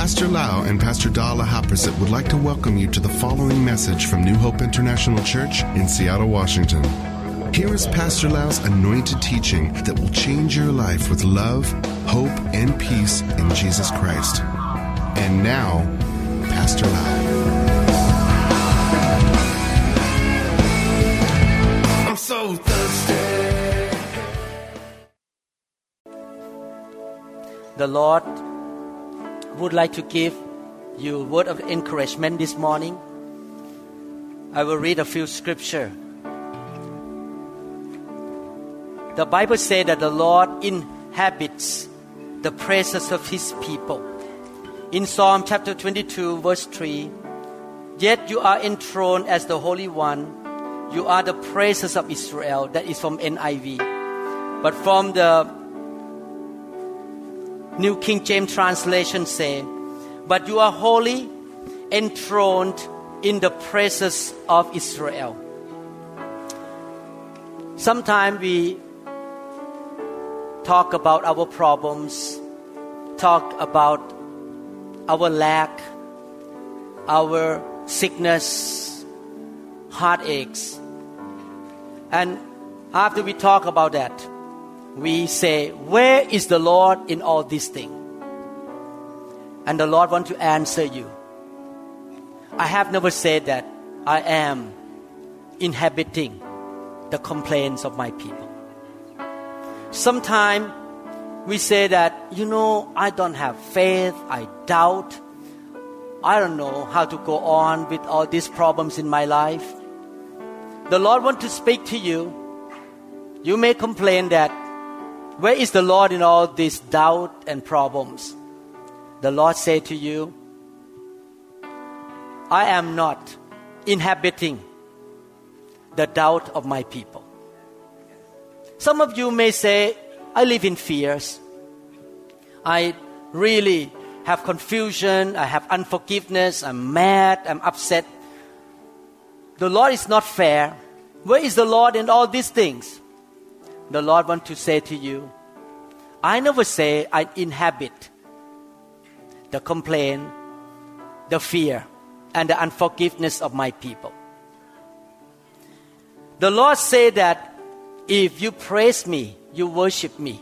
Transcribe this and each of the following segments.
Pastor Lau and Pastor Dala Haprasit would like to welcome you to the following message from New Hope International Church in Seattle, Washington. Here is Pastor Lau's anointed teaching that will change your life with love, hope, and peace in Jesus Christ. And now, Pastor Lau. I'm so thirsty. The Lord would like to give you a word of encouragement this morning. I will read a few scripture. The Bible says that the Lord inhabits the praises of His people. In Psalm chapter 22 verse 3, yet you are enthroned as the Holy One. You are the praises of Israel. That is from NIV. But from the New King James Translation say, but you are holy, enthroned in the praises of Israel. Sometimes we talk about our problems, talk about our lack, our sickness, heartaches. And after we talk about that, we say, where is the Lord in all these things? And the Lord wants to answer you. I have never said that I am inhabiting the complaints of my people. Sometimes we say that, I don't have faith, I doubt, I don't know how to go on with all these problems in my life. The Lord wants to speak to you. You may complain that, where is the Lord in all this doubt and problems? The Lord said to you, I am not inhabiting the doubt of my people. Some of you may say, I live in fears. I really have confusion. I have unforgiveness. I'm mad. I'm upset. The Lord is not fair. Where is the Lord in all these things? The Lord wants to say to you, I never say I inhabit the complaint, the fear, and the unforgiveness of my people. The Lord said that if you praise me, you worship me,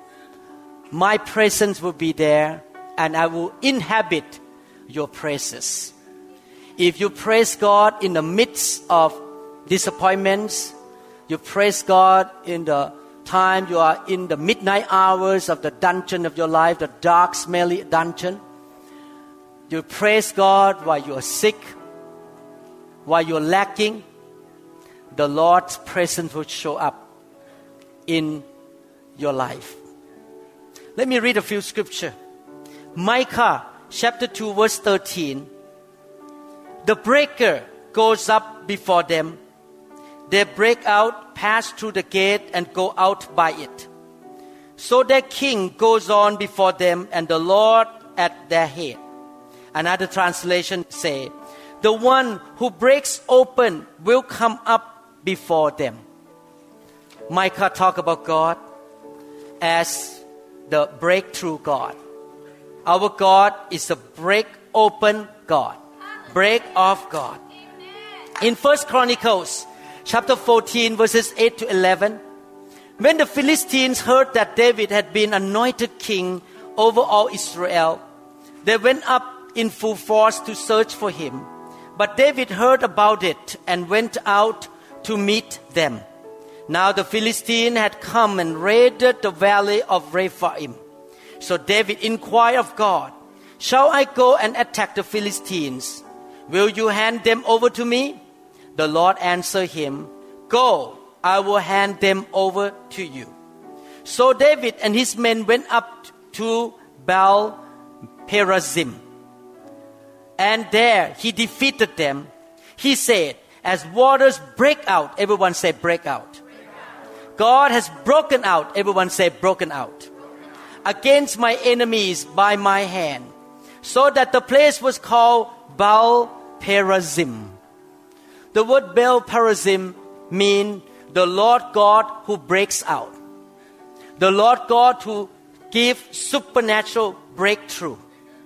my presence will be there and I will inhabit your praises. If you praise God in the midst of disappointments, you praise God in the time you are in the midnight hours of the dungeon of your life, the dark, smelly dungeon. You praise God while you are sick, while you are lacking. The Lord's presence will show up in your life. Let me read a few scripture. Micah chapter 2 verse 13. The breaker goes up before them. They break out, pass through the gate, and go out by it. So their king goes on before them, and the Lord at their head. Another translation say, the one who breaks open will come up before them. Micah talk about God as the breakthrough God. Our God is a break open God, break off God. In 1 Chronicles chapter 14 verses 8 to 11, when the Philistines heard that David had been anointed king over all Israel, they went up in full force to search for him. But David heard about it and went out to meet them. Now the Philistine had come and raided the valley of Rephaim. So David inquired of God, shall I go and attack the Philistines? Will you hand them over to me? The Lord answered him, go, I will hand them over to you. So David and his men went up to Baal Perazim. And there he defeated them. He said, as waters break out, everyone say break out. God has broken out, everyone say broken out. Against my enemies by my hand. So that the place was called Baal Perazim. The word Baal Perazim means the Lord God who breaks out. The Lord God who gives supernatural breakthrough.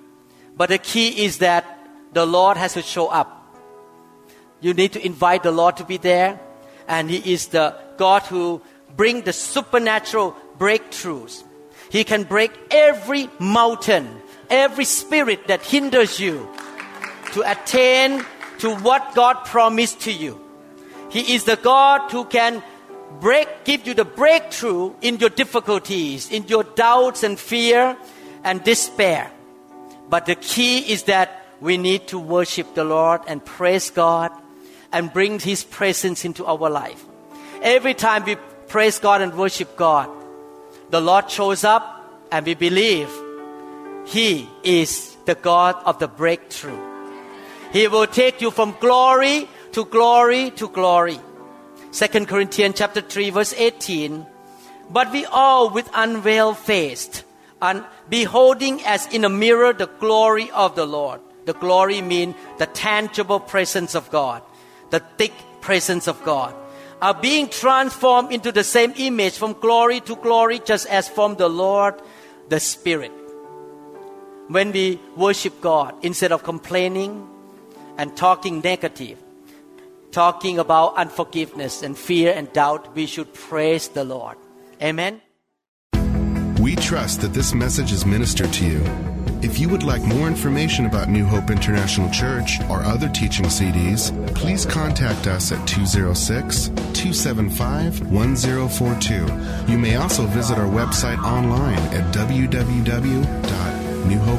But the key is that the Lord has to show up. You need to invite the Lord to be there. And He is the God who brings the supernatural breakthroughs. He can break every mountain, every spirit that hinders you to attain to what God promised to you. He is the God who can give you the breakthrough in your difficulties, in your doubts and fear and despair. But the key is that we need to worship the Lord and praise God and bring His presence into our life. Every time we praise God and worship God, the Lord shows up and we believe He is the God of the breakthrough. He will take you from glory to glory to glory. 2 Corinthians chapter 3 verse 18. But we all with unveiled face, and beholding as in a mirror the glory of the Lord. The glory means the tangible presence of God, the thick presence of God, are being transformed into the same image from glory to glory, just as from the Lord, the Spirit. When we worship God, instead of complaining and talking negative, talking about unforgiveness and fear and doubt, we should praise the Lord. Amen. We trust that this message is ministered to you. If you would like more information about New Hope International Church or other teaching CDs, please contact us at 206-275-1042. You may also visit our website online at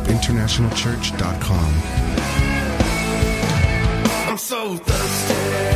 www.newhopeinternationalchurch.com. I'm so thirsty.